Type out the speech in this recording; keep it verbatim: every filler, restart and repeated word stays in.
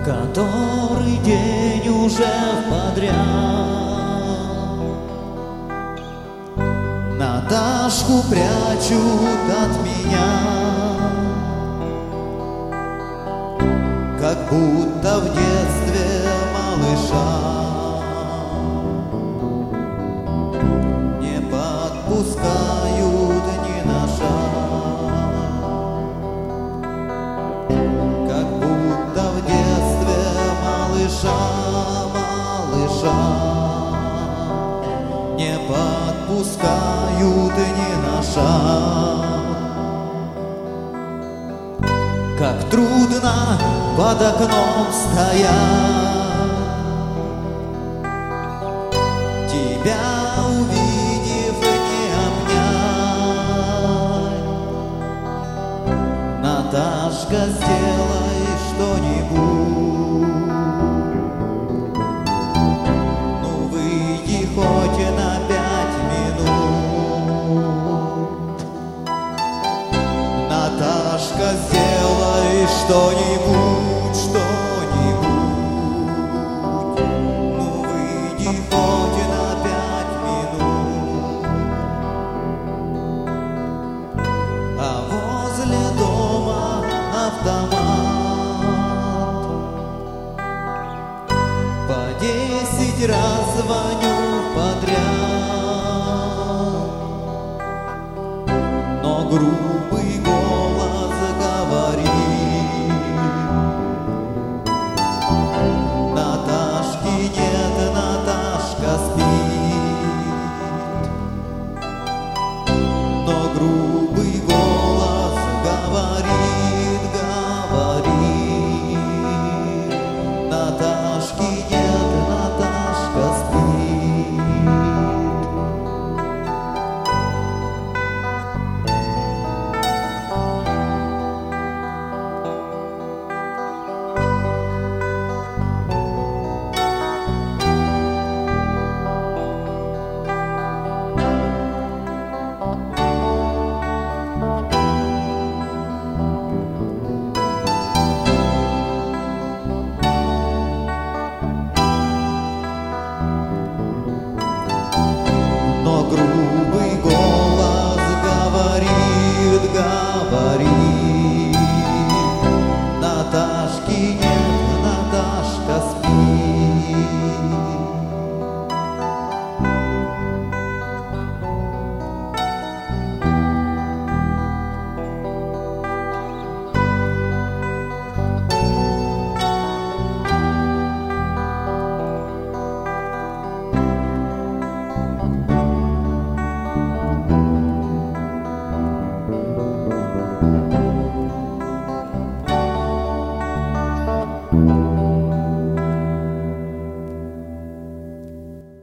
Который день уже подряд Наташку прячут от меня, как будто в детстве малыша не подпускают ни на шаг, как будто в детстве малыша, малыша не подпускают ни на шаг. Как трудно под окном стоять, тебя увидев не обнять. Наташка, сделай что-нибудь, ну выйди хоть на пять минут. Наташка, сделай что-нибудь, что-нибудь, ну выйди хоть на пять минут. А возле дома автомат, по десять раз звоню